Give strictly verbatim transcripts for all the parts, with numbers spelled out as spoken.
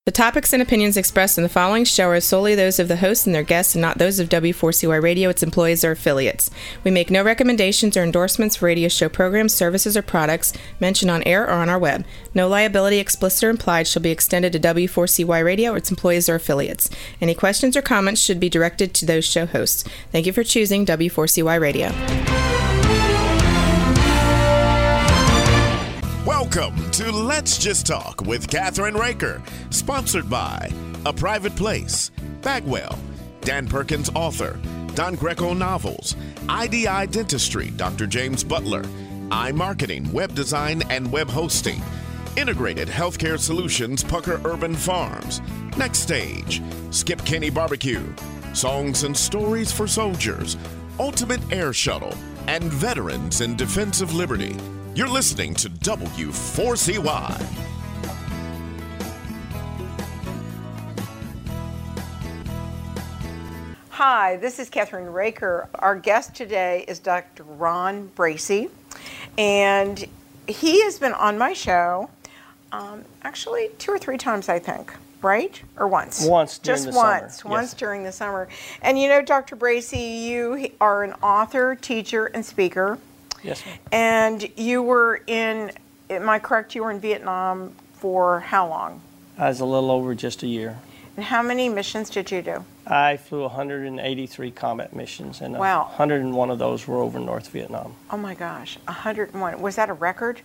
The topics and opinions expressed in the following show are solely those of the hosts and their guests and not those of W four C Y Radio, its employees, or affiliates. We make no recommendations or endorsements for radio show programs, services, or products mentioned on air or on our web. No liability, explicit or implied, shall be extended to W four C Y Radio or its employees or affiliates. Any questions or comments should be directed to those show hosts. Thank you for choosing W four C Y Radio. Welcome to Let's Just Talk with Catherine Raker, sponsored by A Private Place, Bagwell, Dan Perkins Author, Don Greco Novels, I D I Dentistry, Doctor James Butler, iMarketing, Web Design and Web Hosting, Integrated Healthcare Solutions, Pucker Urban Farms, Next Stage, Skip Kenny Barbecue, Songs and Stories for Soldiers, Ultimate Air Shuttle, and Veterans in Defense of Liberty. You're listening to W four C Y. Hi, this is Catherine Raker. Our guest today is Doctor Ron Bracey, and he has been on my show um, actually two or three times, I think, right? Or once? Once during Just the once, summer. once Yes. during the summer. And you know, Doctor Bracey, you are an author, teacher, and speaker. Yes, ma'am. And you were in, am I correct, you were in Vietnam for how long? I was a little over just a year. And how many missions did you do? I flew one hundred eighty-three combat missions, and Wow. one hundred one of those were over North Vietnam. Oh my gosh, one hundred one. Was that a record?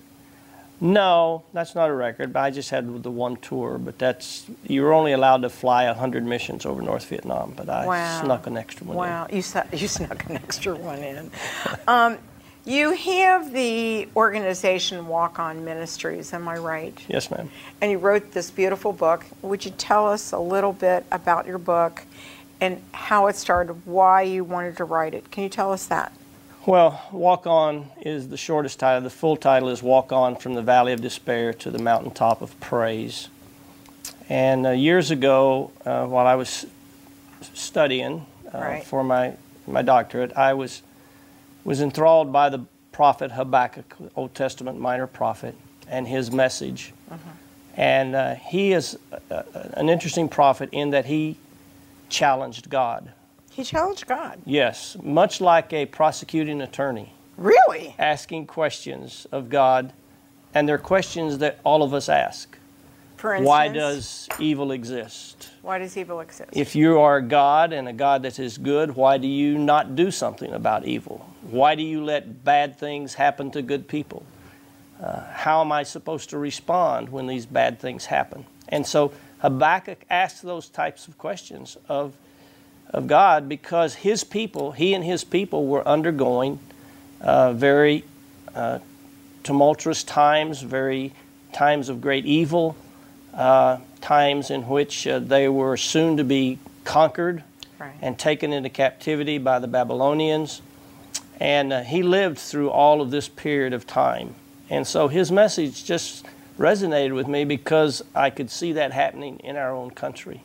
No, that's not a record, but I just had the one tour. But that's, you were only allowed to fly one hundred missions over North Vietnam, but I Wow. snuck an extra one Wow, you, su- you snuck an extra one in. Um, you have the organization Walk On Ministries, am I right? in. Yes, ma'am. And you wrote this beautiful book. Would you tell us a little bit about your book and how it started, why you wanted to write it? Can you tell us that? Well, Walk On is the shortest title. The full title is Walk On from the Valley of Despair to the Mountaintop of Praise. And uh, years ago, uh, while I was studying uh, Right. for my, my doctorate, I was was enthralled by the prophet Habakkuk, Old Testament minor prophet, and his message. Mm-hmm. And uh, he is uh, an interesting prophet in that he challenged God. He challenged God. Yes, much like a prosecuting attorney, Really? asking questions of God, and they're questions that all of us ask. For instance, Why does evil exist? why does evil exist? If you are God and a God that is good, why do you not do something about evil? Why do you let bad things happen to good people? Uh, how am I supposed to respond when these bad things happen? And so Habakkuk asked those types of questions of, of God because his people, he and his people were undergoing uh, very uh, tumultuous times, very times of great evil, uh, times in which uh, they were soon to be conquered Right. and taken into captivity by the Babylonians. And uh, he lived through all of this period of time. And so his message just resonated with me because I could see that happening in our own country.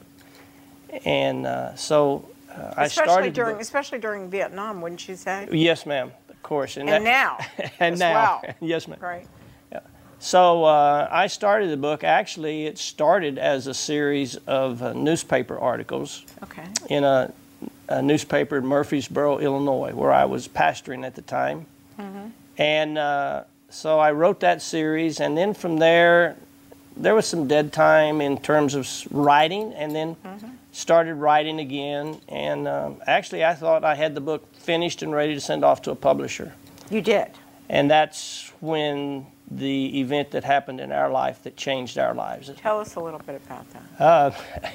And uh, so uh, I especially started... during, the- especially during Vietnam, wouldn't you say? Yes, ma'am, of course. And that- now, and as now. well. Yes, ma'am. Right. So uh, I started the book. Actually, it started as a series of uh, newspaper articles Okay. in a, a newspaper in Murfreesboro, Illinois, where I was pastoring at the time. Mm-hmm. And uh, so I wrote that series, and then from there, there was some dead time in terms of s- writing, and then Mm-hmm. started writing again. And um, actually, I thought I had the book finished and ready to send off to a publisher. You did. And that's when the event that happened in our life that changed our lives. Tell us a little bit about that. Uh,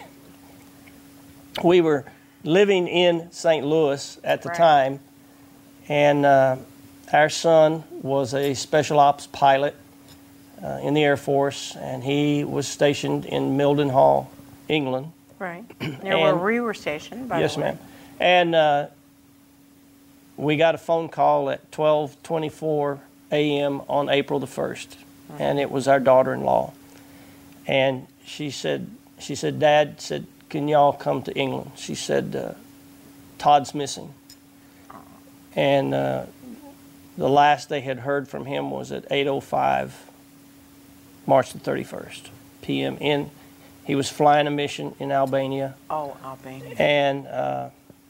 we were living in Saint Louis at the Right. time, and uh, our son was a special ops pilot uh, in the Air Force, and he was stationed in Mildenhall, England. Right. Near where And- we were stationed, by yes, the way. ma'am. And uh, we got a phone call at twelve twenty-four a m on April the first, and it was our daughter-in-law. And she said, she said, Dad said, can y'all come to England? She said, uh, Todd's missing. And uh, the last they had heard from him was at eight oh five, March the thirty-first p m in He was flying a mission in Albania. Oh, Albania. And uh,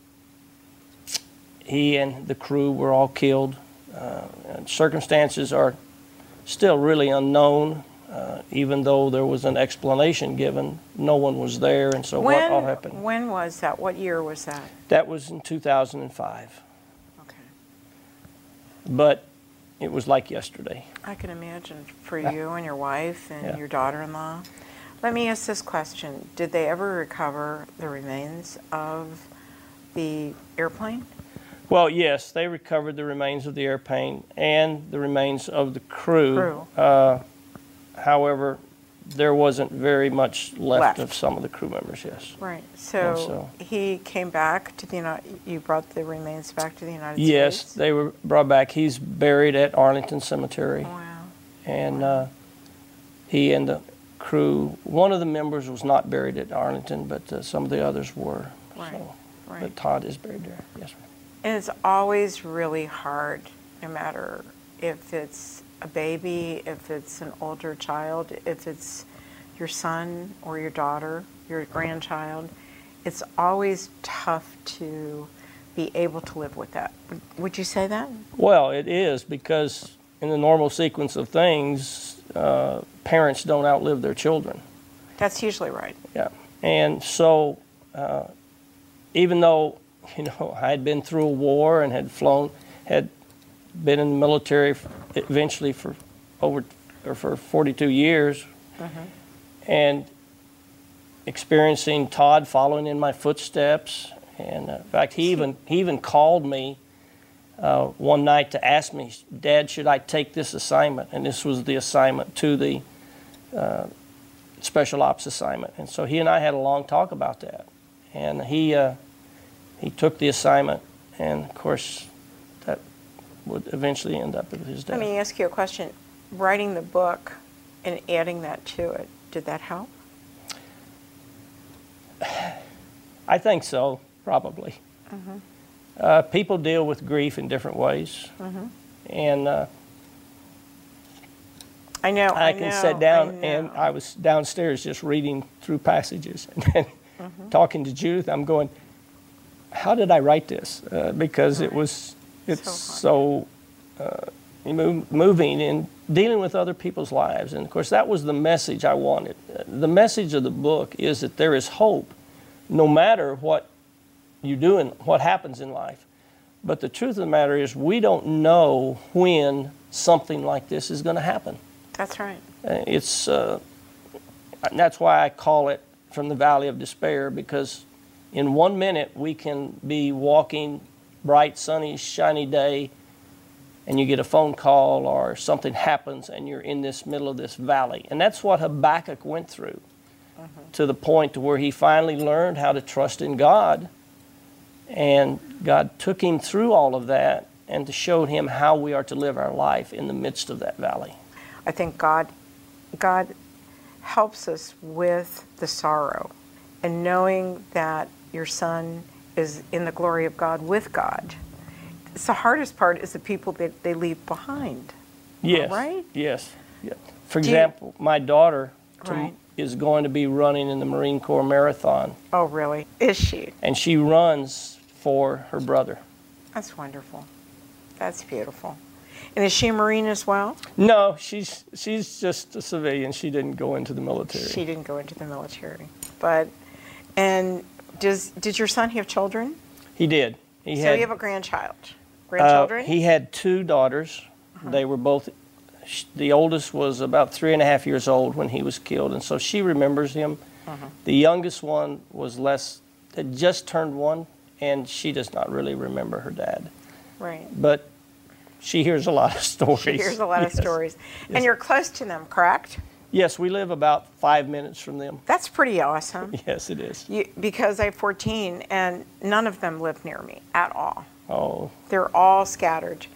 he and the crew were all killed. Uh, and circumstances are still really unknown, uh, even though there was an explanation given. No one was there, and so when, what all happened? When was that? What year was that? That was in two thousand five. Okay. But it was like yesterday. I can imagine for you and your wife and Yeah. your daughter-in-law. Let me ask this question. Did they ever recover the remains of the airplane? Well, yes, they recovered the remains of the airplane and the remains of the crew. Crew. Uh, however, there wasn't very much left, Left. of some of the crew members, yes. Right. So, so- he came back to the United, you brought the remains back to the United Yes, States? they were brought back. He's buried at Arlington Cemetery. Wow. And uh, he and the crew, one of the members was not buried at Arlington, but uh, some of the others were. Right, So, right. But Todd is buried there, yes, ma'am. And it's always really hard, no matter if it's a baby, if it's an older child, if it's your son or your daughter, your grandchild. It's always tough to be able to live with that. Would- Would you say that? Well, it is, because in the normal sequence of things, uh, parents don't outlive their children. That's usually right. Yeah. And so, uh, even though, you know, I had been through a war and had flown, had been in the military f- eventually for over, or for forty-two years, and experiencing Todd following in my footsteps. And uh, in fact, he even, he even called me uh, one night to ask me, Dad, should I take this assignment? And this was the assignment to the uh, special ops assignment. And so he and I had a long talk about that. And he, uh, he took the assignment, and of course, that would eventually end up with his death. Let me ask you a question. Writing the book and adding that to it, did that help? I think so, probably. Uh, people deal with grief in different ways. And uh, I know. I, I can know, sit down, I and know. I was downstairs just reading through passages and then talking to Judith. I'm going, how did I write this? Uh, because it was, it's so, uh, mo- moving and dealing with other people's lives. And of course, that was the message I wanted. Uh, the message of the book is that there is hope, no matter what you do and what happens in life. But the truth of the matter is, we don't know when something like this is going to happen. That's right. Uh, It's, uh, and that's why I call it From the Valley of Despair, because in one minute we can be walking bright, sunny, shiny day, and you get a phone call or something happens and you're in this middle of this valley. And that's what Habakkuk went through, to the point to where he finally learned how to trust in God. And God took him through all of that and to show him how we are to live our life in the midst of that valley. I think God, God helps us with the sorrow, and knowing that your son is in the glory of God with God. It's the hardest part is the people that they leave behind. Yes. Right? Yes. Yeah. For Do you- example, my daughter to- Right. is going to be running in the Marine Corps Marathon, Oh, really? Is she? and she runs for her brother. That's wonderful. That's beautiful. And is she a Marine as well? No, she's she's just a civilian. She didn't go into the military. She didn't go into the military. But, and does did your son have children? He did. He So had you have a grandchild. uh, Grandchildren? he had two daughters. They were both. sh- The oldest was about three and a half years old when he was killed, and so she remembers him. The youngest one was less, had just turned one, and she does not really remember her dad. Right. But she hears a lot of stories. She hears a lot of Yes. stories. Yes. And you're close to them, correct? Yes, we live about five minutes from them. That's pretty awesome. Yes, it is. You, because I have fourteen, and none of them live near me at all. Oh, They're all scattered.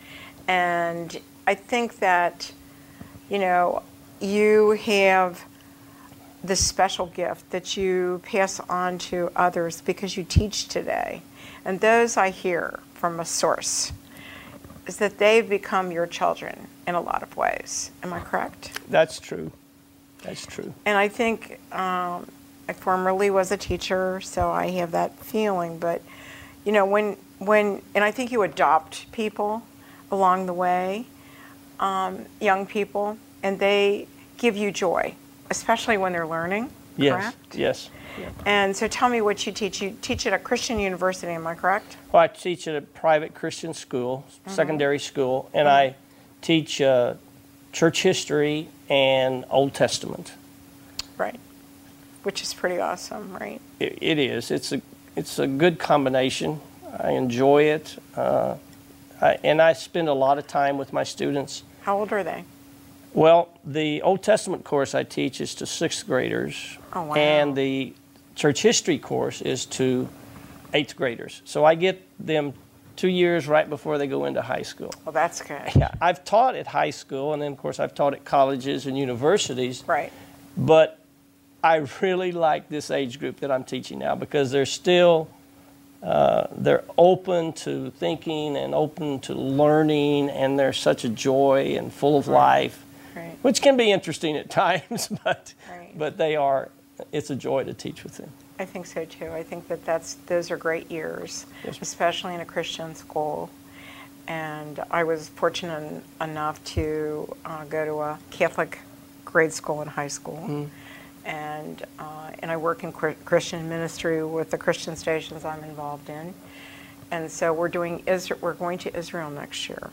And I think that, you know, you have this special gift that you pass on to others because you teach today. And those I hear from a source is that they've become your children in a lot of ways. Am I correct? that's true. That's true. And I think um, I formerly was a teacher, so I have that feeling. But, you know, when, when and I think you adopt people along the way, um, young people, and they give you joy, especially when they're learning, Yes, correct? yes. And so tell me what you teach. You teach at a Christian university, am I correct? Well, I teach at a private Christian school, mm-hmm. secondary school, and mm-hmm. I teach uh, church history and Old Testament. Right, which is pretty awesome, right? It, it is. It's a it's a good combination. I enjoy it, uh, I, and I spend a lot of time with my students. How old are they? Well, the Old Testament course I teach is to sixth graders, oh, wow. and the church history course is to eighth graders. So I get them two years right before they go into high school. Well, that's good. Yeah, I've taught at high school, and then, of course, I've taught at colleges and universities. Right. But I really like this age group that I'm teaching now because they're still, uh, they're open to thinking and open to learning, and they're such a joy and full of right. life. Right. Which can be interesting at times, but right. but they are, it's a joy to teach with them. I think so too. I think that that's, those are great years, yes, especially in a Christian school. And I was fortunate enough to uh, go to a Catholic grade school and high school. Mm. And, uh, and I work in Christian ministry with the Christian stations I'm involved in. And so we're doing Israel, we're going to Israel next year.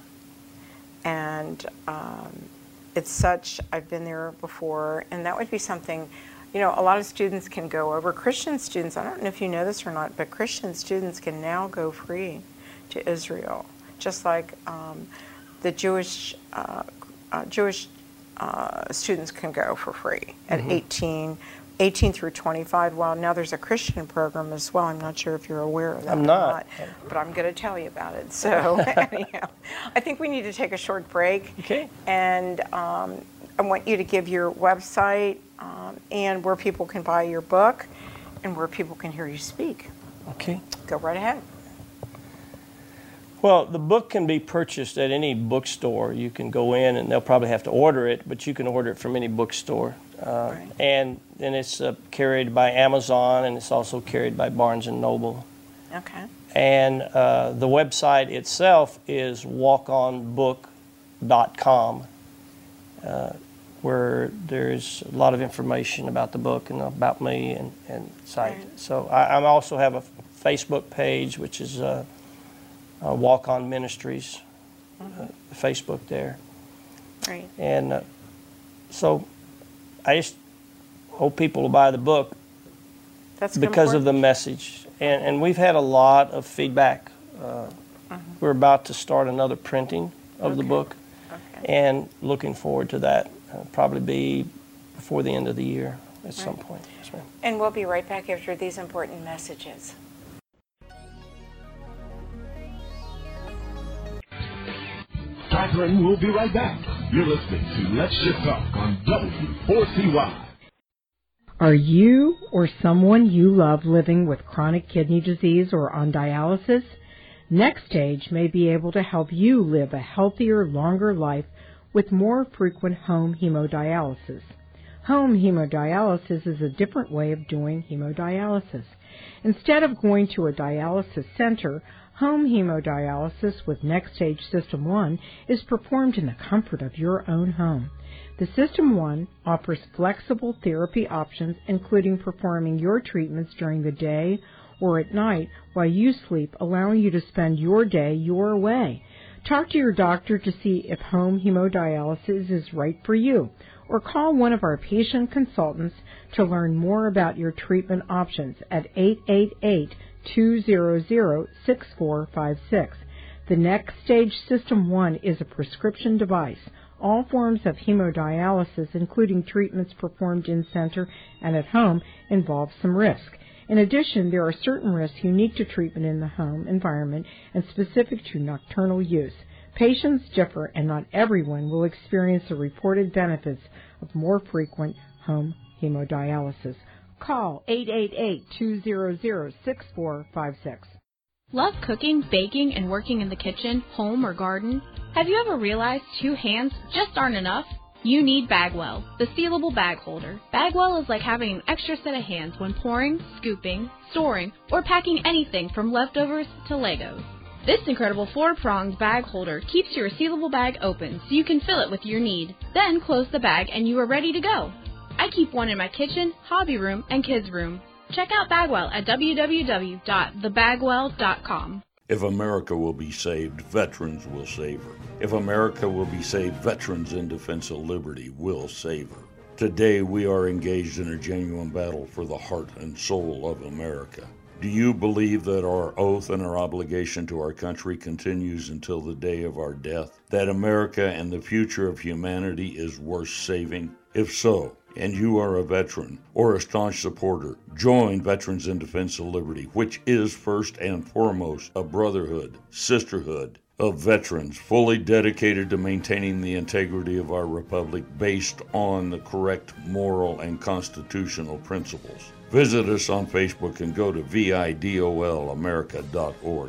And um, it's such, I've been there before, and that would be something, you know, a lot of students can go over. Christian students, I don't know if you know this or not, but Christian students can now go free to Israel, just like um, the Jewish uh, uh, Jewish uh, students can go for free at mm-hmm. eighteen, eighteen through twenty-five. Well, now there's a Christian program as well. I'm not sure if you're aware of that I'm or not. not, but I'm going to tell you about it. So anyhow, I think we need to take a short break. Okay. And um, I want you to give your website um, and where people can buy your book and where people can hear you speak. Okay. Go right ahead. Well, the book can be purchased at any bookstore. You can go in, and they'll probably have to order it, but you can order it from any bookstore. Uh, right. And then it's uh, carried by Amazon, and it's also carried by Barnes and Noble. Okay. And uh, the website itself is walk on book dot com, uh, where there's a lot of information about the book and about me and, and site. Right. So I, I also have a Facebook page, which is uh, uh, Walk On Ministries, mm-hmm. uh, Facebook there. Right. And uh, so I just hope people will buy the book. That's because important. of the message. And, and we've had a lot of feedback. Uh, uh-huh. We're about to start another printing of okay. the book, okay. and looking forward to that. Uh, probably be before the end of the year at right. some point. Yes, ma'am. And we'll be right back after these important messages. Catherine will be right back. You're listening to Let's Shift Talk on W four C Y. Are you or someone you love living with chronic kidney disease or on dialysis? NextStage may be able to help you live a healthier, longer life with more frequent home hemodialysis. Home hemodialysis is a different way of doing hemodialysis. Instead of going to a dialysis center, home hemodialysis with NextStage System one is performed in the comfort of your own home. The System one offers flexible therapy options, including performing your treatments during the day or at night while you sleep, allowing you to spend your day your way. Talk to your doctor to see if home hemodialysis is right for you, or call one of our patient consultants to learn more about your treatment options at eight eight eight, two hundred, six four five six. The NextStage System one is a prescription device. All forms of hemodialysis, including treatments performed in-center and at home, involve some risk. In addition, there are certain risks unique to treatment in the home environment and specific to nocturnal use. Patients differ, and not everyone will experience the reported benefits of more frequent home hemodialysis. Call eight eight eight, two hundred, six four five six. Love cooking, baking, and working in the kitchen, home, or garden? Have you ever realized two hands just aren't enough? You need Bagwell, the sealable bag holder. Bagwell is like having an extra set of hands when pouring, scooping, storing, or packing anything from leftovers to Legos. This incredible four-pronged bag holder keeps your sealable bag open so you can fill it with your need. Then close the bag and you are ready to go. I keep one in my kitchen, hobby room, and kids' room. Check out Bagwell at w w w dot the bagwell dot com. If America will be saved, veterans will save her. If America will be saved, veterans in defense of liberty will save her. Today, we are engaged in a genuine battle for the heart and soul of America. Do you believe that our oath and our obligation to our country continues until the day of our death? That America and the future of humanity is worth saving? If so, and you are a veteran or a staunch supporter, join Veterans in Defense of Liberty, which is first and foremost a brotherhood, sisterhood of veterans fully dedicated to maintaining the integrity of our republic based on the correct moral and constitutional principles. Visit us on Facebook and go to vidol america dot org,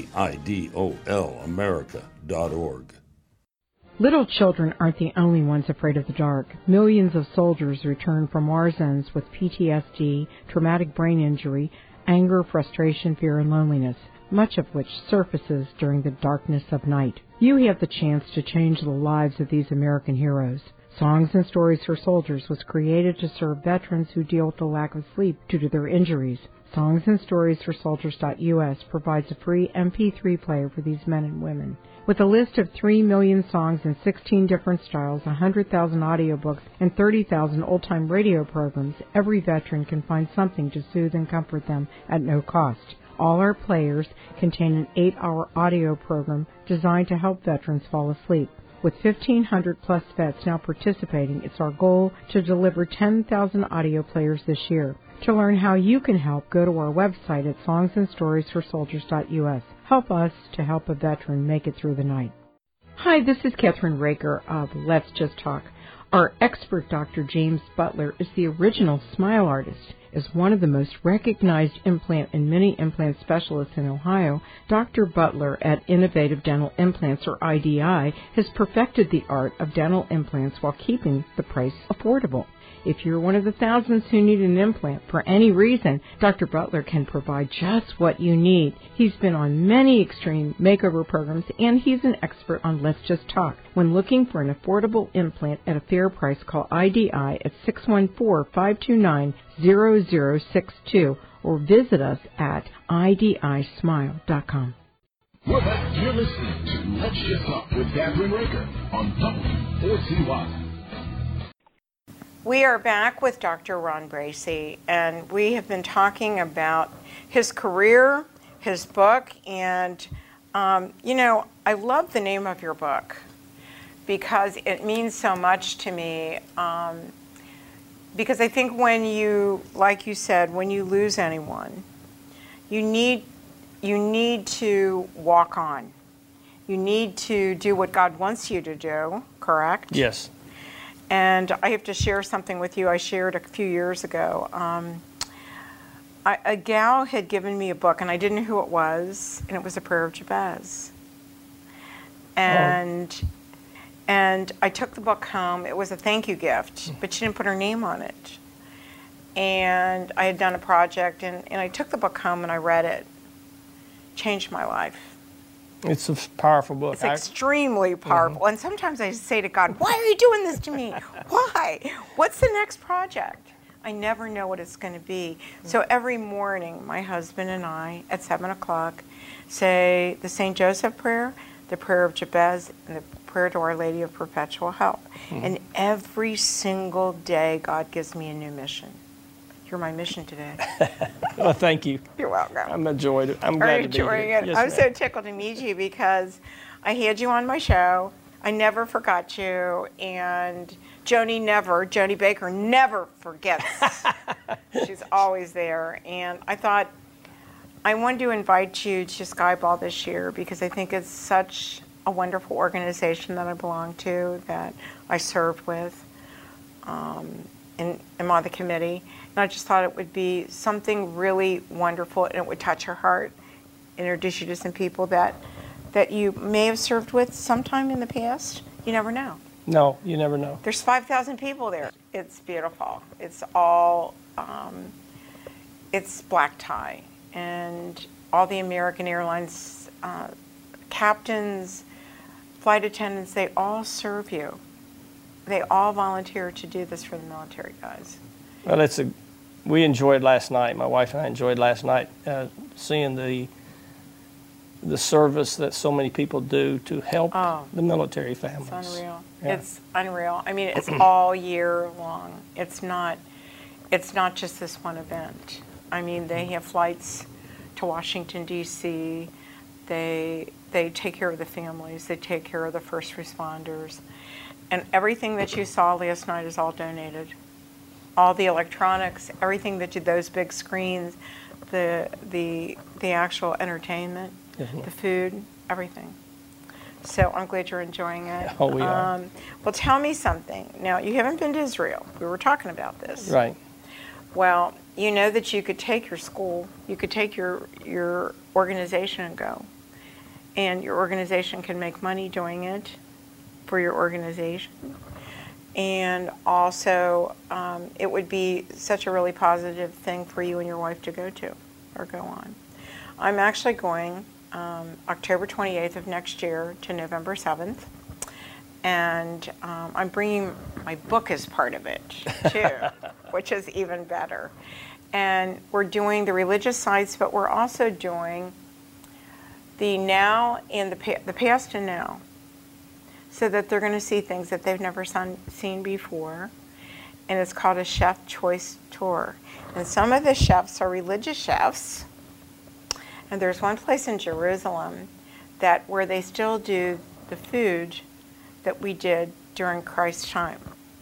vidol america dot org. Little children aren't the only ones afraid of the dark. Millions of soldiers return from war zones with P T S D, traumatic brain injury, anger, frustration, fear, and loneliness, much of which surfaces during the darkness of night. You have the chance to change the lives of these American heroes. Songs and Stories for Soldiers was created to serve veterans who deal with the lack of sleep due to their injuries. Songs and Stories for Soldiers dot U S provides a free M P three player for these men and women. With a list of three million songs in sixteen different styles, one hundred thousand audiobooks, and thirty thousand old-time radio programs, every veteran can find something to soothe and comfort them at no cost. All our players contain an eight-hour audio program designed to help veterans fall asleep. With fifteen hundred plus vets now participating, it's our goal to deliver ten thousand audio players this year. To learn how you can help, go to our website at songs and stories for soldiers dot U S. Help us to help a veteran make it through the night. Hi, this is Catherine Raker of Let's Just Talk. Our expert Doctor James Butler is the original smile artist. As one of the most recognized implant and mini implant specialists in Ohio, Doctor Butler at Innovative Dental Implants, or I D I, has perfected the art of dental implants while keeping the price affordable. If you're one of the thousands who need an implant for any reason, Doctor Butler can provide just what you need. He's been on many extreme makeover programs, and he's an expert on Let's Just Talk. When looking for an affordable implant at a fair price, call I D I at six one four, five two nine, zero zero six two or visit us at I D I smile dot com. You're listening to Let's Just Talk with Catherine Raker on W four C Y. We are back with Doctor Ron Bracey, and we have been talking about his career, his book, and, um, you know, I love the name of your book because it means so much to me. Um, because I think when you, like you said, when you lose anyone, you need, you need to walk on. You need to do what God wants you to do, correct? Yes. And I have to share something with you I shared a few years ago. Um, I, a gal had given me a book, and I didn't know who it was, and it was A Prayer of Jabez. And, oh. and I took the book home. It was a thank you gift, but she didn't put her name on it. And I had done a project, and, and I took the book home, and I read it. Changed my life. It's a powerful book. It's extremely powerful. Mm-hmm. And sometimes I say to God, why are you doing this to me? Why? What's the next project? I never know what it's going to be. Mm-hmm. So every morning, my husband and I, at seven o'clock, say the Saint Joseph prayer, the prayer of Jabez, and the prayer to Our Lady of Perpetual Help. Mm-hmm. And every single day, God gives me a new mission. You're my mission today. Well, thank you. You're welcome. I'm enjoying it. I'm glad to be here. It. Yes, I'm ma'am. so tickled to meet you because I had you on my show. I never forgot you, and Joni never, Joni Baker never forgets. She's always there, and I thought I wanted to invite you to Skyball this year because I think it's such a wonderful organization that I belong to, that I served with, um, and am on the committee. And I just thought it would be something really wonderful, and it would touch her heart, introduce you to some people that that you may have served with sometime in the past. You never know. No, you never know. There's five thousand people there. It's beautiful. It's all, um, it's black tie. And all the American Airlines uh, captains, flight attendants, they all serve you. They all volunteer to do this for the military guys. Well, it's a, we enjoyed last night, my wife and I enjoyed last night uh, seeing the the service that so many people do to help Oh, the military families. It's unreal. Yeah. It's unreal. I mean, it's all year long. It's not, it's not just this one event. I mean, they have flights to Washington, D C They, they take care of the families. They take care of the first responders. And everything that you saw last night is all donated. All the electronics, everything that you, those big screens, the, the, the actual entertainment, Yes, ma'am. the food, everything. So I'm glad you're enjoying it. Oh, we are. Um, well, tell me something. Now, you haven't been to Israel. We were talking about this. Right. Well, you know that you could take your school, you could take your, your organization and go. And your organization can make money doing it for your organization. And also, um, it would be such a really positive thing for you and your wife to go to or go on. I'm actually going um, October twenty-eighth of next year to November seventh. And um, I'm bringing my book as part of it, too, which is even better. And we're doing the religious sites, but we're also doing the now and the, pa- the past and now, so that they're going to see things that they've never son- seen before. And it's called a Chef Choice Tour. And some of the chefs are religious chefs. And there's one place in Jerusalem that where they still do the food that we did during Christ's time,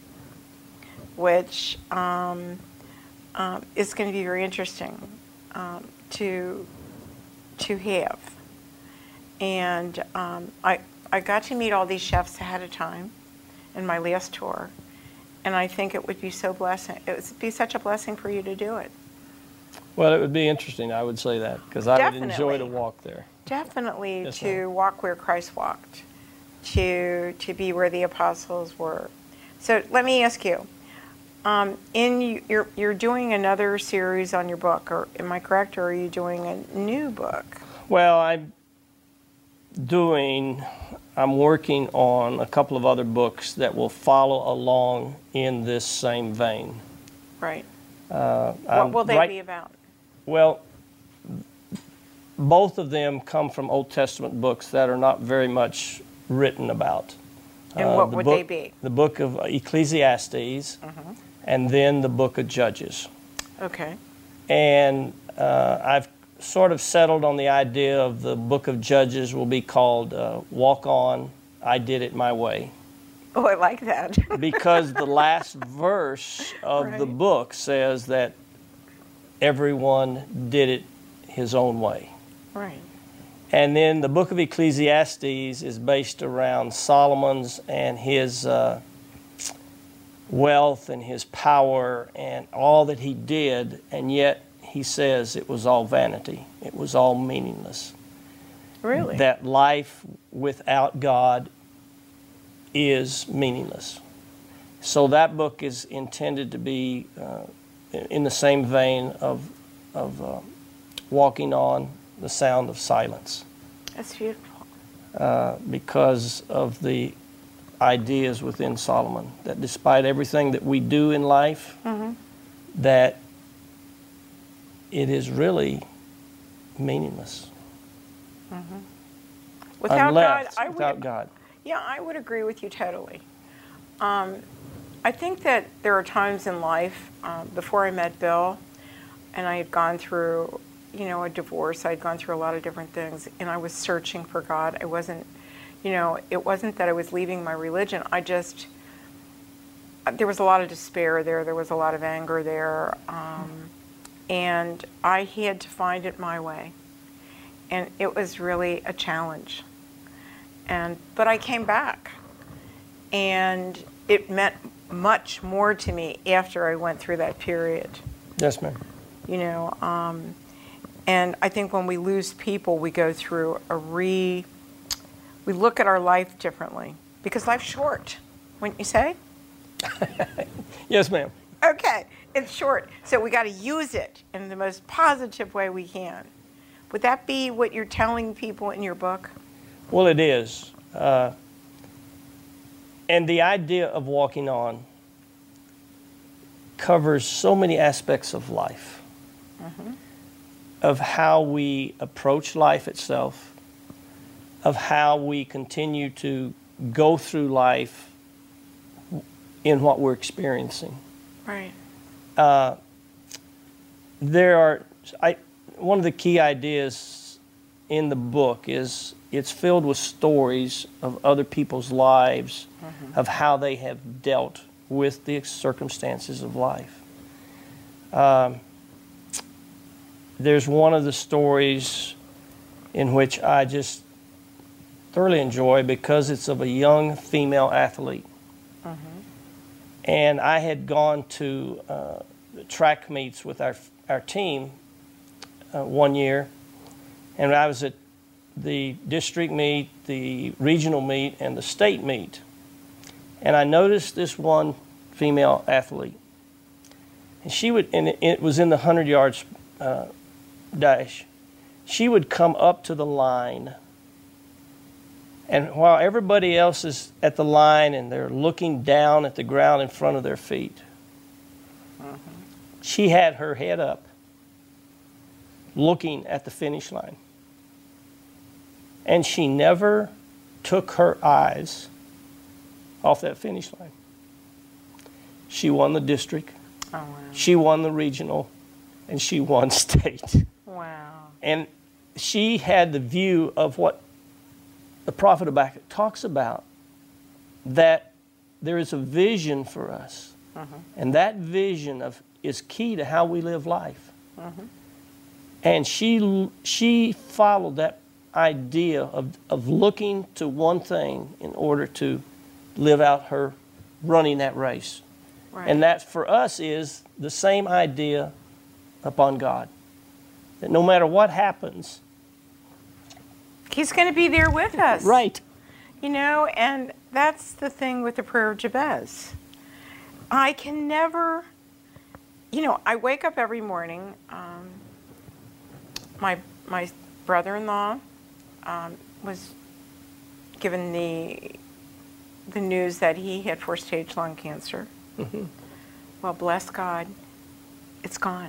which um, um, is going to be very interesting um, to to have. And um, I I got to meet all these chefs ahead of time in my last tour, and I think it would be so blessing. It would be such a blessing for you to do it. Well, it would be interesting, I would say that, because I would enjoy to walk there. Definitely Yes, to ma'am. walk where Christ walked, to to be where the apostles were. So let me ask you, um, in y- you're you're doing another series on your book, or am I correct, or are you doing a new book? Well, I'm doing, I'm working on a couple of other books that will follow along in this same vein. Right. Uh, What I'm will they right- be about? Well, both of them come from Old Testament books that are not very much written about. And Uh, what the would book- they be? The book of Ecclesiastes, and then the book of Judges. Okay. And uh, I've sort of settled on the idea of the book of Judges will be called uh, Walk On, I Did It My Way. Oh, I like that. Because the last verse of the Right. book says that everyone did it his own way. Right. And then the book of Ecclesiastes is based around Solomon's and his uh, wealth and his power and all that he did, and yet he says it was all vanity. It was all meaningless. Really? That life without God is meaningless. So that book is intended to be uh, in the same vein of, of uh, walking on the sound of silence. That's beautiful. Uh, because of the ideas within Solomon, that despite everything that we do in life, Mm-hmm. that it is really meaningless. Mm-hmm. Without Unless, God, I without would. God. Yeah, I would agree with you totally. Um, I think that there are times in life, um, before I met Bill, and I had gone through, you know, a divorce, I'd gone through a lot of different things, and I was searching for God. I wasn't, you know, it wasn't that I was leaving my religion. I just, there was a lot of despair there. There was a lot of anger there. Um, and I had to find it my way. And it was really a challenge. And but I came back, and it meant much more to me after I went through that period. Yes, ma'am. You know, um, and I think when we lose people, we go through a re. We look at our life differently because life's short. wouldn't you say? Yes, ma'am. Okay, it's short. So we got to use it in the most positive way we can. Would that be what you're telling people in your book? Well, it is. Uh, and the idea of walking on covers so many aspects of life, mm-hmm. of how we approach life itself, of how we continue to go through life in what we're experiencing. Right. Uh, there are, I, one of the key ideas in the book is it's filled with stories of other people's lives, mm-hmm. of how they have dealt with the circumstances of life. Um, there's one of the stories in which I just thoroughly enjoy because it's of a young female athlete. Mm-hmm. And I had gone to uh, track meets with our our team uh, one year, and I was at the district meet, the regional meet, and the state meet. And I noticed this one female athlete, and she would, and it, it was in the hundred yards uh, dash. She would come up to the line, and while everybody else is at the line and they're looking down at the ground in front of their feet, mm-hmm. she had her head up, looking at the finish line. And she never took her eyes off that finish line. She won the district, oh, wow. she won the regional, and she won state. Wow. And she had the view of what the prophet Habakkuk talks about, that there is a vision for us. Uh-huh. And that vision of is key to how we live life. Uh-huh. And she she followed that idea of, of looking to one thing in order to live out her running that race. Right. And that for us is the same idea upon God. That no matter what happens, He's going to be there with us. Right. You know, and that's the thing with the prayer of Jabez. I can never, you know, I wake up every morning. Um, my my brother-in-law um, was given the the news that he had four-stage lung cancer. Mm-hmm. Well, bless God, it's gone.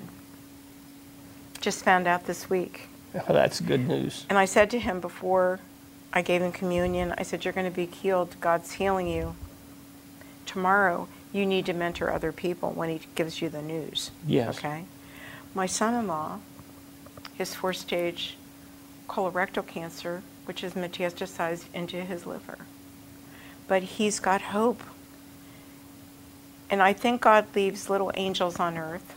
Just found out this week. Oh, that's good news. And I said to him before I gave him communion, I said, you're going to be healed. God's healing you. Tomorrow, you need to mentor other people when he gives you the news. Yes. Okay? My son-in-law, his four-stage colorectal cancer, which is metastasized into his liver. But he's got hope. And I think God leaves little angels on earth,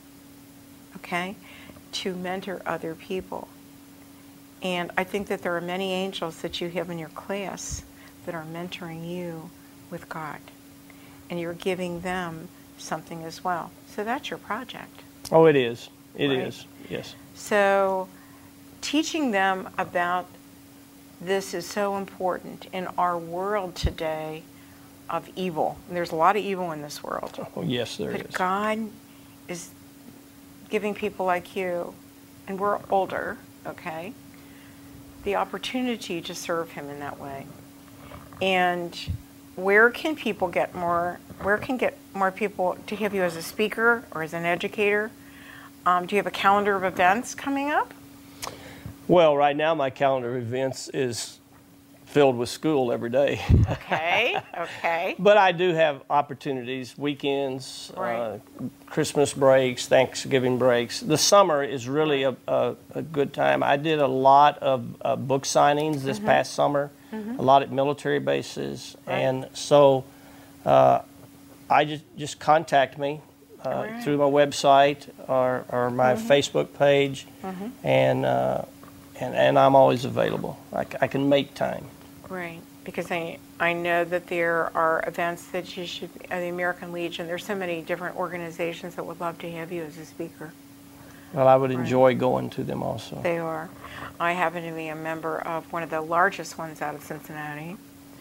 okay, to mentor other people. And I think that there are many angels that you have in your class that are mentoring you with God. And you're giving them something as well. So that's your project. Oh, it is. It right? is, yes. So teaching them about this is so important in our world today of evil. And there's a lot of evil in this world. Oh, yes, there but is. God is giving people like you, and we're older, okay, the opportunity to serve him in that way. And where can people get more, where can get more people to have you as a speaker or as an educator? Um, do you have a calendar of events coming up? Well, right now my calendar of events is filled with school every day. Okay, okay. But I do have opportunities, weekends, right. uh, Christmas breaks, Thanksgiving breaks. The summer is really a, a, a good time. I did a lot of uh, book signings this mm-hmm. past summer, mm-hmm. a lot at military bases. Right. And so uh, I just, just contact me uh, right. through my website or, or my mm-hmm. Facebook page, mm-hmm. and, uh, and, and I'm always available. I, I can make time. Right, because I I know that there are events that you should, uh, the American Legion, there's so many different organizations that would love to have you as a speaker. Well, I would right. enjoy going to them also. They are. I happen to be a member of one of the largest ones out of Cincinnati,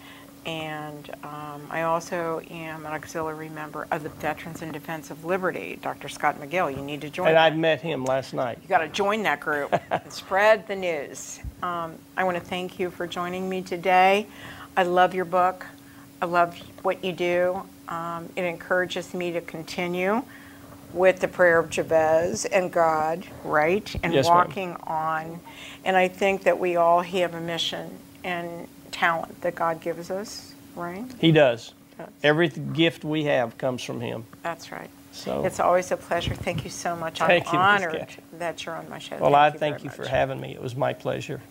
And um, I also am an auxiliary member of the Veterans in Defense of Liberty, Doctor Scott McGill. You need to join. And that. I met him last night. You got to join that group and spread the news. Um, I want to thank you for joining me today. I love your book. I love what you do. Um, it encourages me to continue with the prayer of Jabez and God, right? And yes, walking ma'am. on. And I think that we all have a mission and talent that God gives us, right? He does. Does. Every gift we have comes from him. That's right. So it's always a pleasure. Thank you so much. Thank I'm you, Miz honored Catherine. that you're on my show. Well, thank I you thank very you for much. having me. It was my pleasure.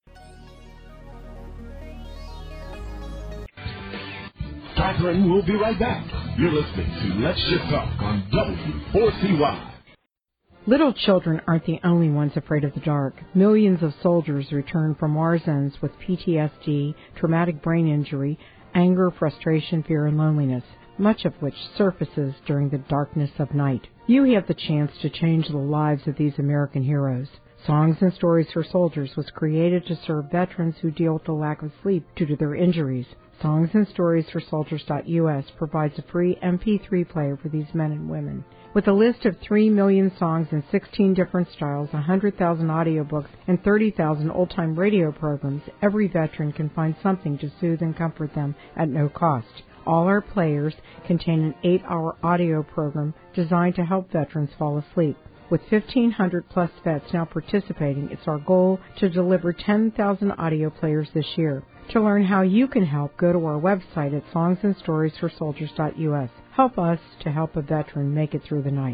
Catherine will be right back. You're listening to Let's Just Talk on W four C Y. Little children aren't the only ones afraid of the dark. Millions of soldiers return from war zones with P T S D, traumatic brain injury, anger, frustration, fear, and loneliness, much of which surfaces during the darkness of night. You have the chance to change the lives of these American heroes. Songs and Stories for Soldiers was created to serve veterans who deal with the lack of sleep due to their injuries. Songs and Stories for Soldiers dot U S provides a free M P three player for these men and women. With a list of three million songs in sixteen different styles, one hundred thousand audiobooks, and thirty thousand old-time radio programs, every veteran can find something to soothe and comfort them at no cost. All our players contain an eight-hour audio program designed to help veterans fall asleep. With fifteen hundred plus vets now participating, it's our goal to deliver ten thousand audio players this year. To learn how you can help, go to our website at songs and stories for soldiers dot U S. Help us to help a veteran make it through the night.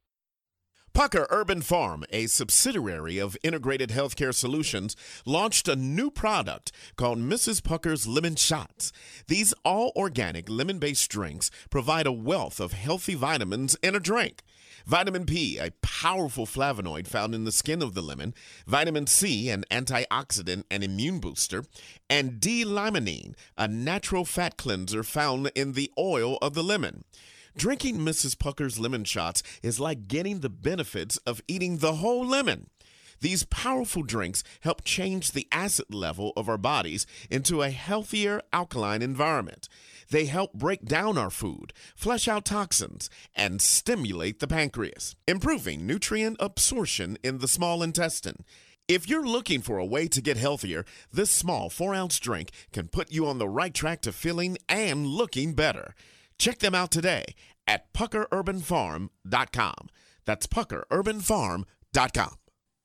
Pucker Urban Farm, a subsidiary of Integrated Healthcare Solutions, launched a new product called Missus Pucker's Lemon Shots. These all-organic lemon-based drinks provide a wealth of healthy vitamins in a drink. Vitamin P, a powerful flavonoid found in the skin of the lemon, vitamin C, an antioxidant and immune booster, and D-limonene, a natural fat cleanser found in the oil of the lemon. Drinking Missus Pucker's Lemon Shots is like getting the benefits of eating the whole lemon. These powerful drinks help change the acid level of our bodies into a healthier alkaline environment. They help break down our food, flush out toxins, and stimulate the pancreas, improving nutrient absorption in the small intestine. If you're looking for a way to get healthier, this small four-ounce drink can put you on the right track to feeling and looking better. Check them out today at pucker urban farm dot com. That's pucker urban farm dot com.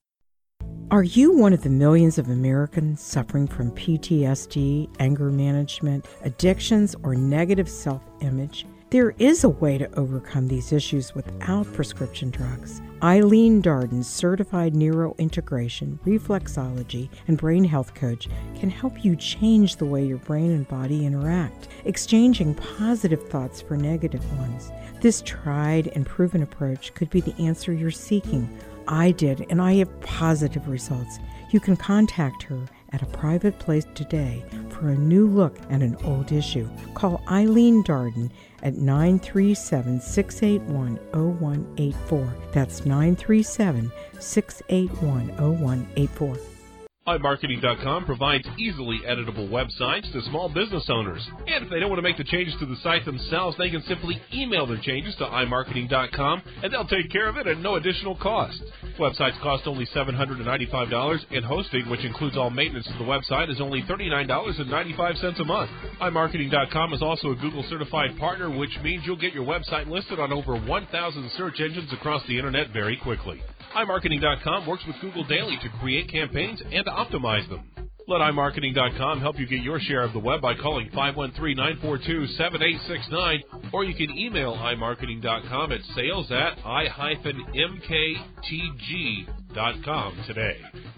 Are you one of the millions of Americans suffering from P T S D, anger management, addictions, or negative self-image? There is a way to overcome these issues without prescription drugs. Eileen Darden, certified neurointegration, reflexology, and brain health coach, can help you change the way your brain and body interact, exchanging positive thoughts for negative ones. This tried and proven approach could be the answer you're seeking. I did, and I have positive results. You can contact her at a private place today for a new look at an old issue. Call Eileen Darden at nine three seven, six eight one, zero one eight four. That's nine three seven, six eight one, zero one eight four. i marketing dot com provides easily editable websites to small business owners. And if they don't want to make the changes to the site themselves, they can simply email their changes to i marketing dot com, and they'll take care of it at no additional cost. Websites cost only seven hundred ninety-five dollars, and hosting, which includes all maintenance to the website, is only thirty-nine dollars and ninety-five cents a month. i marketing dot com is also a Google certified partner, which means you'll get your website listed on over one thousand search engines across the internet very quickly. i marketing dot com works with Google Daily to create campaigns and to optimize them. Let i marketing dot com help you get your share of the web by calling five one three, nine four two, seven eight six nine, or you can email i marketing dot com at sales at i m k t g dot com today.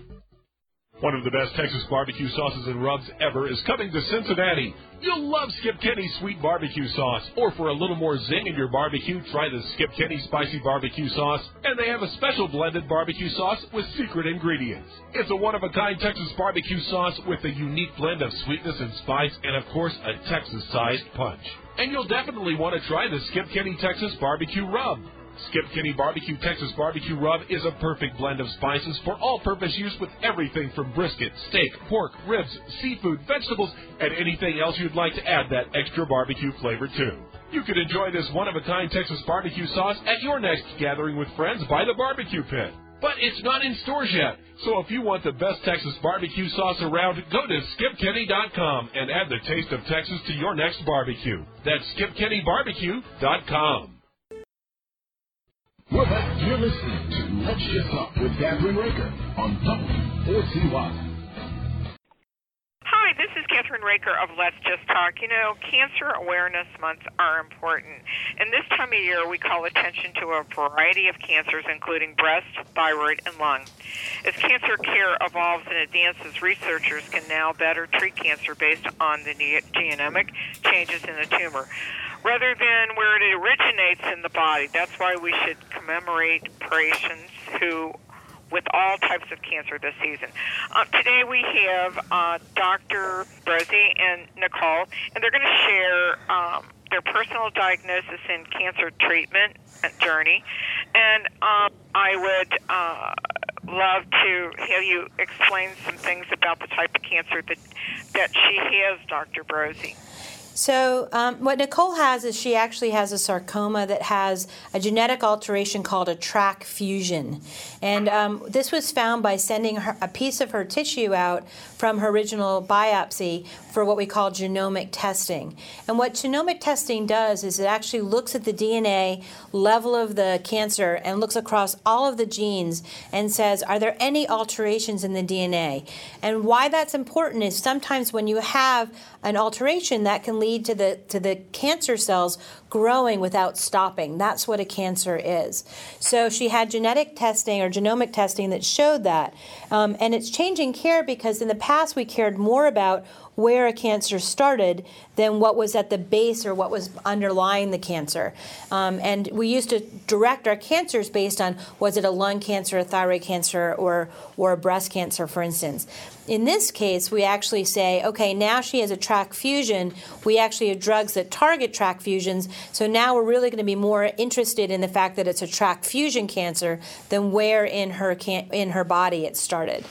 One of the best Texas barbecue sauces and rubs ever is coming to Cincinnati. You'll love Skip Kenny's sweet barbecue sauce. Or for a little more zing in your barbecue, try the Skip Kenny spicy barbecue sauce. And they have a special blended barbecue sauce with secret ingredients. It's a one-of-a-kind Texas barbecue sauce with a unique blend of sweetness and spice and, of course, a Texas-sized punch. And you'll definitely want to try the Skip Kenny Texas barbecue rub. Skip Kenny Barbecue Texas Barbecue Rub is a perfect blend of spices for all-purpose use with everything from brisket, steak, pork, ribs, seafood, vegetables, and anything else you'd like to add that extra barbecue flavor to. You can enjoy this one-of-a-kind Texas barbecue sauce at your next gathering with friends by the barbecue pit. But it's not in stores yet, so if you want the best Texas barbecue sauce around, go to skip kenny dot com and add the taste of Texas to your next barbecue. That's skip kenny barbecue dot com. We're back. You're listening to Let's Just Talk with Catherine Raker on W four C Y. Hi, this is Catherine Raker of Let's Just Talk. You know, Cancer Awareness Months are important. And this time of year, we call attention to a variety of cancers, including breast, thyroid, and lung. As cancer care evolves and advances, researchers can now better treat cancer based on the genomic changes in the tumor, rather than where it originates in the body. That's why we should commemorate patients who with all types of cancer this season. Uh, today we have uh, Doctor Brozzi and Nicole, and they're going to share um, their personal diagnosis and cancer treatment journey. And um, I would uh, love to have you explain some things about the type of cancer that, that she has, Doctor Brozzi. So um, what Nicole has is she actually has a sarcoma that has a genetic alteration called a T R A C fusion. And um, this was found by sending her a piece of her tissue out from her original biopsy for what we call genomic testing. And what genomic testing does is it actually looks at the D N A level of the cancer and looks across all of the genes and says, are there any alterations in the D N A? And why that's important is sometimes when you have an alteration, that can lead to the to the cancer cells growing without stopping. That's what a cancer is. So she had genetic testing or genomic testing that showed that. Um, and it's changing care because in the past we cared more about where a cancer started than what was at the base or what was underlying the cancer. Um, and we used to direct our cancers based on, was it a lung cancer, a thyroid cancer, or, or a breast cancer, for instance. In this case, we actually say, okay, now she has a T R A C fusion. We actually have drugs that target T R A C fusions. So now we're really going to be more interested in the fact that it's a T R A C fusion cancer than where in her can- in her body it started.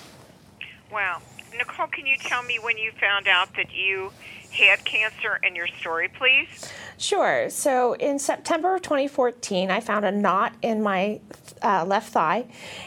Wow. Nicole, can you tell me when you found out that you had cancer and your story, please? Sure. So in September of twenty fourteen, I found a knot in my uh, left thigh,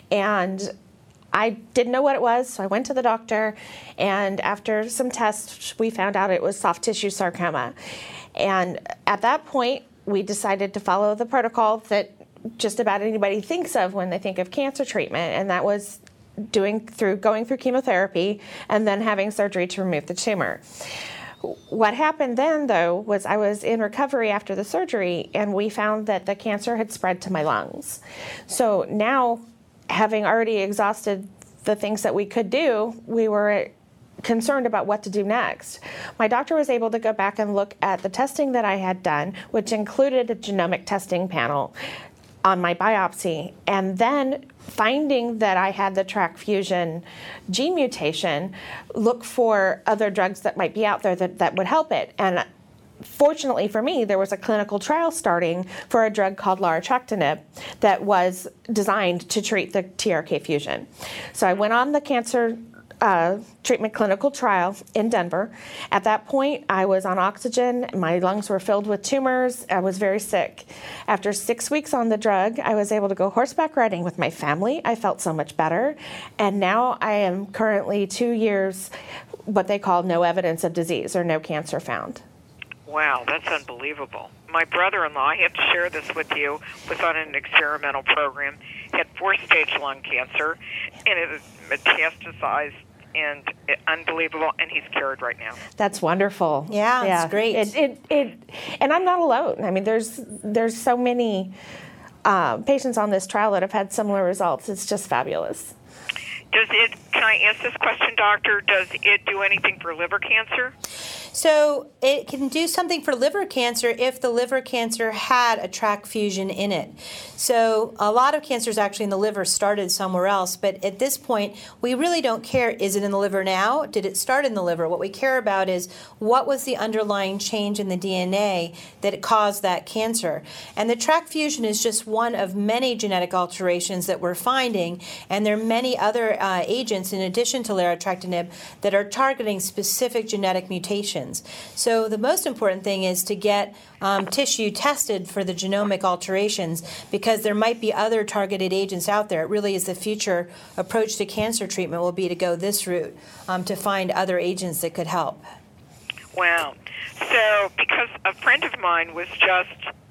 and I didn't know what it was, so I went to the doctor, and after some tests, we found out it was soft tissue sarcoma. And at that point, we decided to follow the protocol that just about anybody thinks of when they think of cancer treatment, and that was doing through going through chemotherapy and then having surgery to remove the tumor. What happened then, though, was I was in recovery after the surgery, and we found that the cancer had spread to my lungs. So now, having already exhausted the things that we could do, we were concerned about what to do next. My doctor was able to go back and look at the testing that I had done, which included a genomic testing panel on my biopsy, and then finding that I had the T R A C fusion gene mutation, look for other drugs that might be out there that, that would help it. And fortunately for me, there was a clinical trial starting for a drug called larotrectinib that was designed to treat the T R K fusion. So I went on the cancer Uh, treatment clinical trial in Denver. At that point, I was on oxygen. My lungs were filled with tumors. I was very sick. After six weeks on the drug, I was able to go horseback riding with my family. I felt so much better. And now I am currently two years, what they call no evidence of disease or no cancer found. Wow, that's unbelievable. My brother-in-law, I have to share this with you, was on an experimental program, had four-stage lung cancer, and it was metastasized. And it, unbelievable, and he's cured right now. That's wonderful. Yeah, yeah. It's great. It, it, it, and I'm not alone. I mean, there's there's so many uh, patients on this trial that have had similar results. It's just fabulous. Does it can I ask this question, doctor? Does it do anything for liver cancer? So it can do something for liver cancer if the liver cancer had a tract fusion in it. So a lot of cancers actually in the liver started somewhere else, but at this point, we really don't care, is it in the liver now? Did it start in the liver? What we care about is what was the underlying change in the D N A that caused that cancer. And the tract fusion is just one of many genetic alterations that we're finding, and there are many other uh, agents in addition to larotrectinib that are targeting specific genetic mutations. So the most important thing is to get um, tissue tested for the genomic alterations, because there might be other targeted agents out there. It really is the future approach to cancer treatment will be to go this route um, to find other agents that could help. Wow. So because a friend of mine was just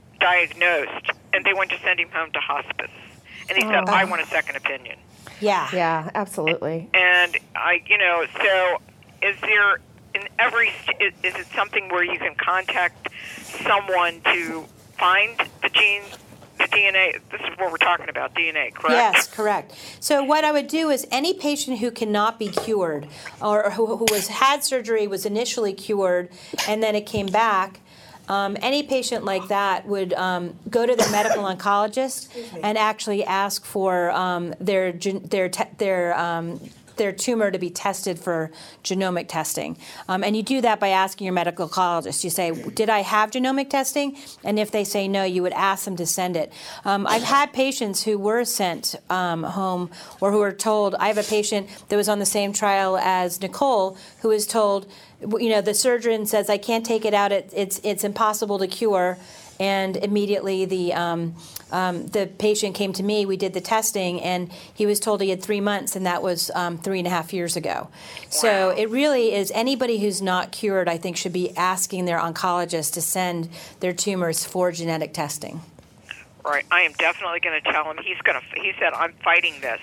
diagnosed and they wanted to send him home to hospice, and he oh. said, I want a second opinion. Yeah. Yeah, absolutely. And I, you know, so is there in every, is, is it something where you can contact someone to find the gene, the D N A? This is what we're talking about, D N A, correct? Yes, correct. So what I would do is any patient who cannot be cured, or who, who was had surgery, was initially cured, and then it came back, Um, any patient like that would um, go to their medical oncologist and actually ask for um, their their te- their um, their tumor to be tested for genomic testing. Um, and you do that by asking your medical oncologist. You say, did I have genomic testing? And if they say no, you would ask them to send it. Um, I've had patients who were sent um, home, or who were told, I have a patient that was on the same trial as Nicole, who was told, you know, the surgeon says, I can't take it out, it, it's it's impossible to cure. And immediately the um, um, the patient came to me, we did the testing, and he was told he had three months, and that was um, three and a half years ago. Wow. So it really is, anybody who's not cured, I think, should be asking their oncologist to send their tumors for genetic testing. Right. I am definitely going to tell him. He's going to, he said, I'm fighting this.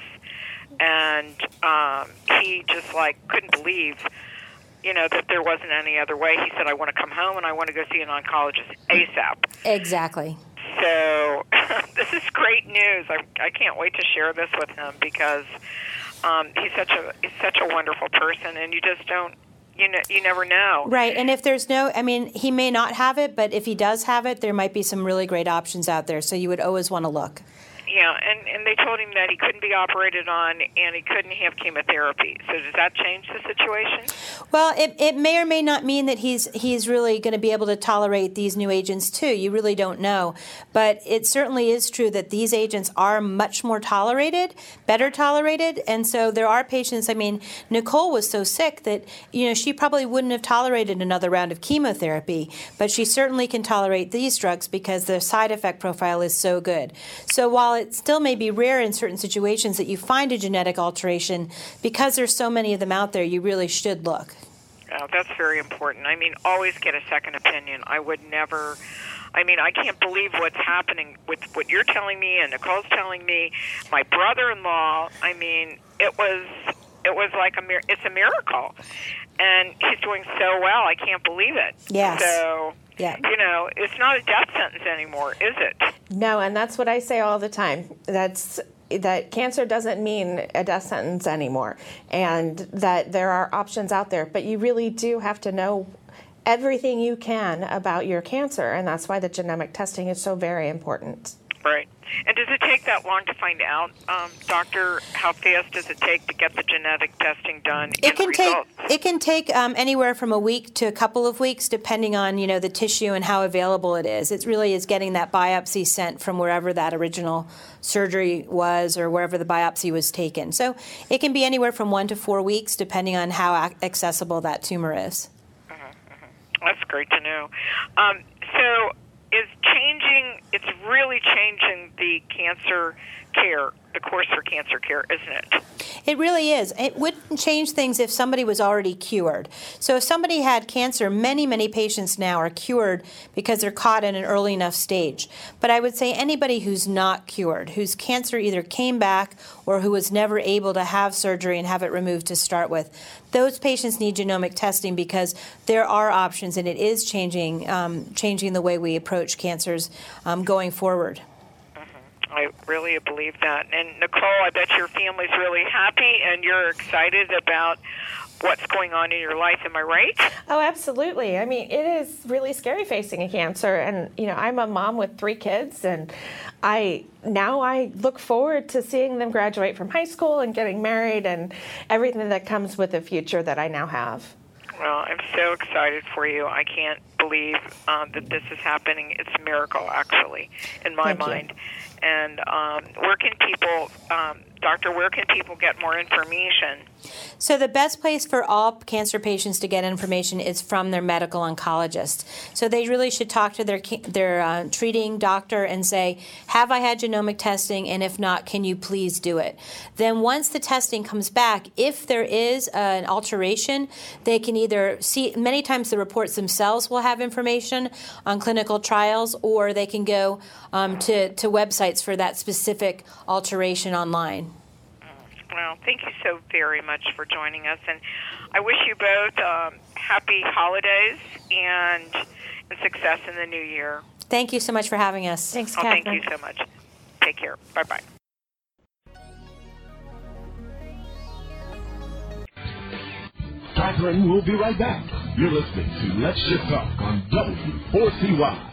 And um, he just, like, couldn't believe, you know, that there wasn't any other way. He said, I want to come home and I want to go see an oncologist ASAP. Exactly. So this is great news. I, I can't wait to share this with him, because um, he's such a he's such a wonderful person, and you just don't, you know, you never know. Right, and if there's no, I mean, he may not have it, but if he does have it, there might be some really great options out there, so you would always want to look. Yeah, and, and they told him that he couldn't be operated on and he couldn't have chemotherapy. So does that change the situation? Well, it, it may or may not mean that he's he's really going to be able to tolerate these new agents too. You really don't know. But it certainly is true that these agents are much more tolerated, better tolerated. And so there are patients, I mean, Nicole was so sick that, you know, she probably wouldn't have tolerated another round of chemotherapy. But she certainly can tolerate these drugs because the side effect profile is so good. So while it still may be rare in certain situations that you find a genetic alteration, because there's so many of them out there, you really should look. Oh, that's very important. I mean, always get a second opinion. I would never, I mean, I can't believe what's happening with what you're telling me and Nicole's telling me. My brother-in-law, I mean, it was, it was like a, it's a miracle. And he's doing so well, I can't believe it. Yes. So, yeah. you know, it's not a death sentence anymore, is it? No, and that's what I say all the time. That's that cancer doesn't mean a death sentence anymore, and that there are options out there. But you really do have to know everything you can about your cancer, and that's why the genomic testing is so very important. Right. And does it take that long to find out, um, doctor? How fast does it take to get the genetic testing done? It can take it can take um, anywhere from a week to a couple of weeks, depending on you know the tissue and how available it is. It really is getting that biopsy sent from wherever that original surgery was or wherever the biopsy was taken. So it can be anywhere from one to four weeks, depending on how accessible that tumor is. Mm-hmm, mm-hmm. That's great to know. Um, so. Is changing, it's really changing the cancer care, the course for cancer care, isn't it? It really is. It wouldn't change things if somebody was already cured. So if somebody had cancer, many, many patients now are cured because they're caught in an early enough stage. But I would say anybody who's not cured, whose cancer either came back or who was never able to have surgery and have it removed to start with, those patients need genomic testing because there are options, and it is changing, um, changing the way we approach cancers um, going forward. I really believe that. And Nicole, I bet your family's really happy and you're excited about what's going on in your life. Am I right? Oh, absolutely. I mean, it is really scary facing a cancer. And, you know, I'm a mom with three kids, and I now I look forward to seeing them graduate from high school and getting married and everything that comes with the future that I now have. Well, I'm so excited for you. I can't believe um, that this is happening. It's a miracle, actually, in my Thank mind. You. And um, where can people, um, Doctor, where can people get more information? So the best place for all cancer patients to get information is from their medical oncologist. So they really should talk to their their uh, treating doctor and say, have I had genomic testing? And if not, can you please do it? Then once the testing comes back, if there is uh, an alteration, they can either see, many times the reports themselves will have information on clinical trials, or they can go um, to, to websites for that specific alteration online. Well, thank you so very much for joining us, and I wish you both um, happy holidays and, and success in the new year. Thank you so much for having us. Thanks, oh, Catherine. Thank you so much. Take care. Bye-bye. Catherine will be right back. You're listening to Let's Shift Talk on W four C Y.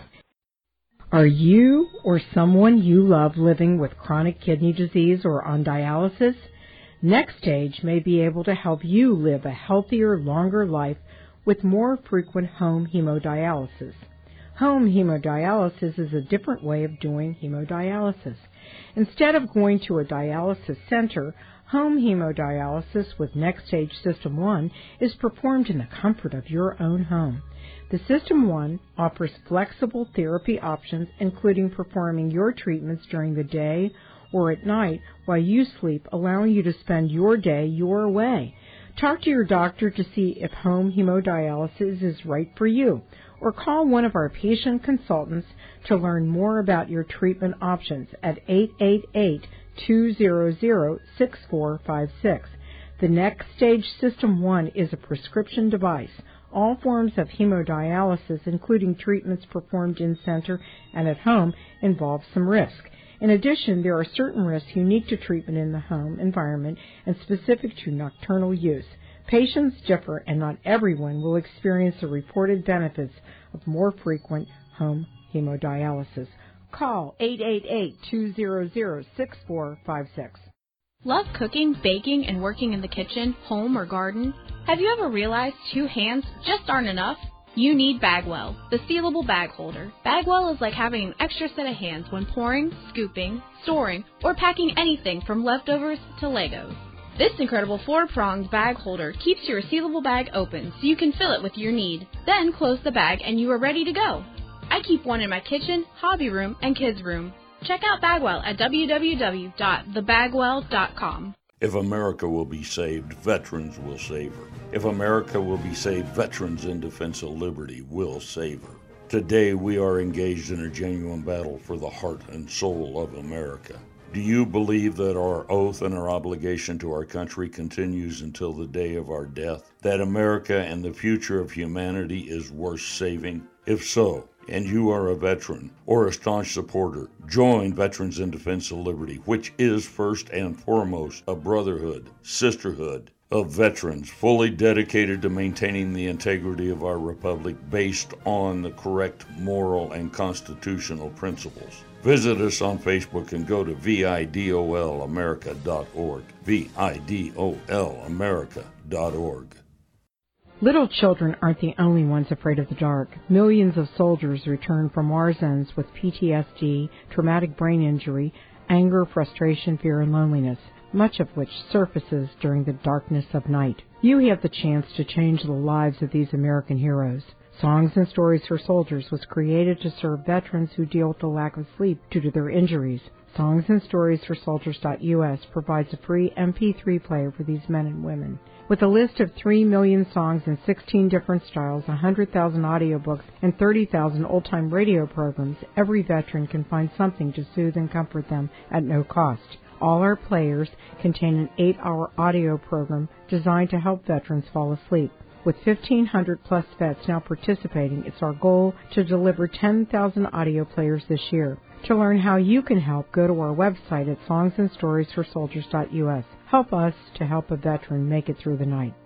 Are you or someone you love living with chronic kidney disease or on dialysis? NextStage may be able to help you live a healthier, longer life with more frequent home hemodialysis. Home hemodialysis is a different way of doing hemodialysis. Instead of going to a dialysis center, home hemodialysis with NextStage System one is performed in the comfort of your own home. The System one offers flexible therapy options, including performing your treatments during the day or at night while you sleep, allowing you to spend your day your way. Talk to your doctor to see if home hemodialysis is right for you, or call one of our patient consultants to learn more about your treatment options at eight eight eight, two hundred, six four five six. The NextStage System one is a prescription device. All forms of hemodialysis, including treatments performed in-center and at home, involve some risk. In addition, there are certain risks unique to treatment in the home environment and specific to nocturnal use. Patients differ, and not everyone will experience the reported benefits of more frequent home hemodialysis. Call eight eight eight, two hundred, six four five six. Love cooking, baking, and working in the kitchen, home, or garden? Have you ever realized two hands just aren't enough? You need Bagwell, the sealable bag holder. Bagwell is like having an extra set of hands when pouring, scooping, storing, or packing anything from leftovers to Legos. This incredible four-pronged bag holder keeps your sealable bag open so you can fill it with your need. Then close the bag and you are ready to go. I keep one in my kitchen, hobby room, and kids' room. Check out Bagwell at w w w dot the bagwell dot com. If America will be saved, veterans will save her. If America will be saved, veterans in defense of liberty will save her. Today we are engaged in a genuine battle for the heart and soul of America. Do you believe that our oath and our obligation to our country continues until the day of our death? That America and the future of humanity is worth saving? If so, and you are a veteran or a staunch supporter, join Veterans in Defense of Liberty, which is first and foremost a brotherhood, sisterhood of veterans fully dedicated to maintaining the integrity of our republic based on the correct moral and constitutional principles. Visit us on Facebook and go to vidol america dot org, vidol america dot org. Little children aren't the only ones afraid of the dark. Millions of soldiers return from war zones with P T S D, traumatic brain injury, anger, frustration, fear, and loneliness, much of which surfaces during the darkness of night. You have the chance to change the lives of these American heroes. Songs and Stories for Soldiers was created to serve veterans who deal with the lack of sleep due to their injuries. Songs and Stories for Soldiers dot U S provides a free M P three player for these men and women. With a list of three million songs in sixteen different styles, one hundred thousand audiobooks, and thirty thousand old-time radio programs, every veteran can find something to soothe and comfort them at no cost. All our players contain an eight-hour audio program designed to help veterans fall asleep. With fifteen hundred plus vets now participating, it's our goal to deliver ten thousand audio players this year. To learn how you can help, go to our website at songs and stories for soldiers dot U S. Help us to help a veteran make it through the night.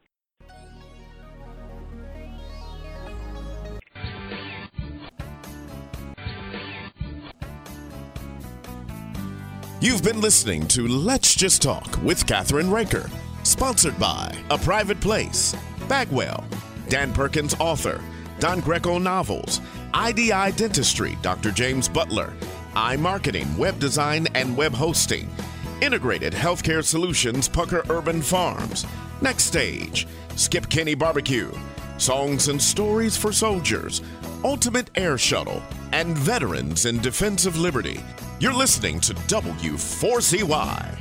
You've been listening to Let's Just Talk with Catherine Raker, sponsored by A Private Place, Bagwell, Dan Perkins Author, Don Greco Novels, I D I Dentistry, Doctor James Butler, iMarketing, Web Design and Web Hosting, Integrated Healthcare Solutions, Pucker Urban Farms, Next Stage, Skip Kenny Barbecue, Songs and Stories for Soldiers, Ultimate Air Shuttle, and Veterans in Defense of Liberty. You're listening to W four C Y.